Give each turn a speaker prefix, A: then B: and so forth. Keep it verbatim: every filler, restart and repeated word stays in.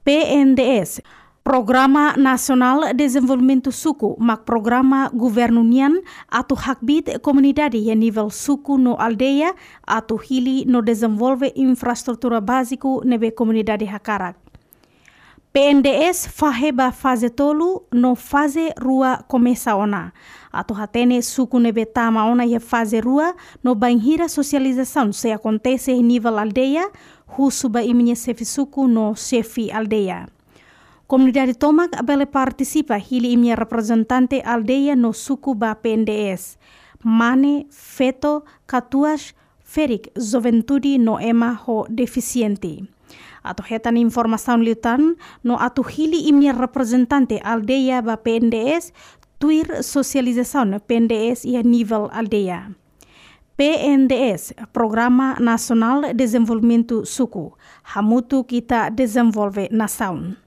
A: P N D S, Programa Nasional Desenvolvimento Suku, mak programa governunian atau hakbit komunidade a nível suku no aldeia atau hili no desenvolve infraestrutura básico nebe komunidade hakarak. P N D S faheba fase tolu no fase rua começa ona. Atau hatene suku nebe tama ona ia fase rua no banhira socialização se acontece em nível aldeia, husuba iminha chefe suku no chefe aldeia. Komunidade Tomak abele participa hili imia representante aldeia no suku ba P N D S. Mane, Feto, Katuas, Ferik, Juventude no ema ho deficiente. Atau hetan informação liutan no atu hili imia representante aldeia ba P N D S tuir socialização P N D S ia nível aldeia. P N D S, Programa Nasional Desenvolvimento Suku, hamutu kita desenvolve nação.